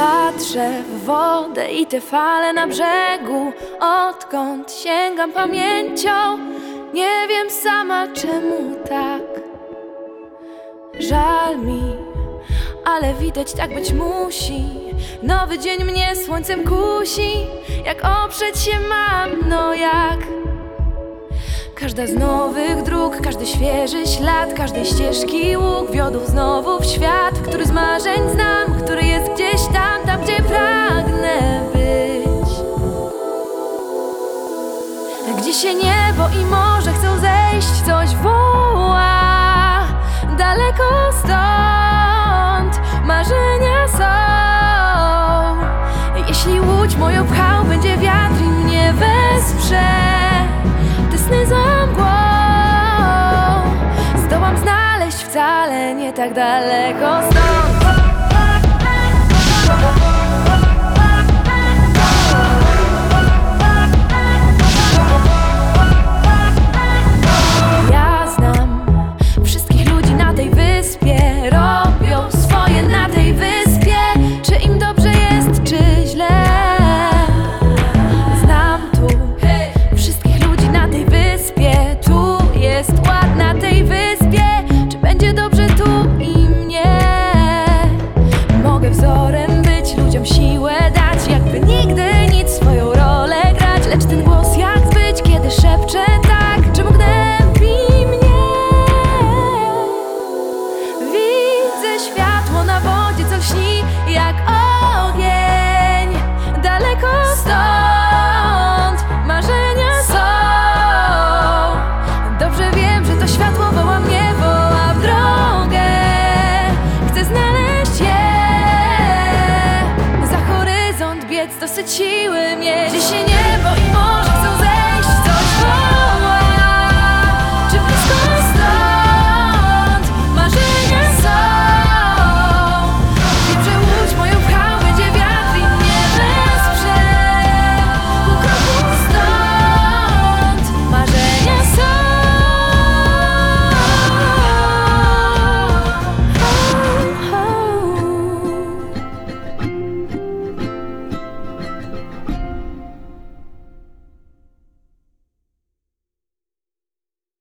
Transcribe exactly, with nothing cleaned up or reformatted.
Patrzę w wodę i te fale na brzegu. Odkąd sięgam pamięcią, nie wiem sama czemu tak. Żal mi, ale widać tak być musi. Nowy dzień mnie słońcem kusi. Jak oprzeć się mam, no jak? Każda z nowych dróg, każdy świeży ślad, każdej ścieżki łuk wiodł znowu w świat, który z marzeń znam, który jest gdzieś tam, tam gdzie pragnę być. Gdzie się niebo i morze chcą zejść, coś woła daleko stąd, marzenia są. Jeśli łódź moją pchał będzie wiatr i mnie wesprze, te sny za mgłą zdołam znaleźć wcale nie tak daleko stąd. Ja znam wszystkich ludzi na tej wyspie, robią swoje na tej wyspie. Czy im dobrze jest, czy źle? Znam tu wszystkich ludzi na tej wyspie. Tu jest ład na tej wyspie. Czy będzie dobrze tu i mnie? Mogę wzorem być, ludziom siłę dać, jakby nigdy nic, swoją rolę grać. Lecz ten głos jak zbyć, kiedy szepcze tak, czemu gnębi mnie? Widzę światło na wodzie, co lśni jak ogień. Daleko stąd marzenia są. Dobrze wiem, że to światło woła mnie, woła w drogę. Chcę znaleźć je, za horyzont biec, dosyć siły mieć. Gdzie się nie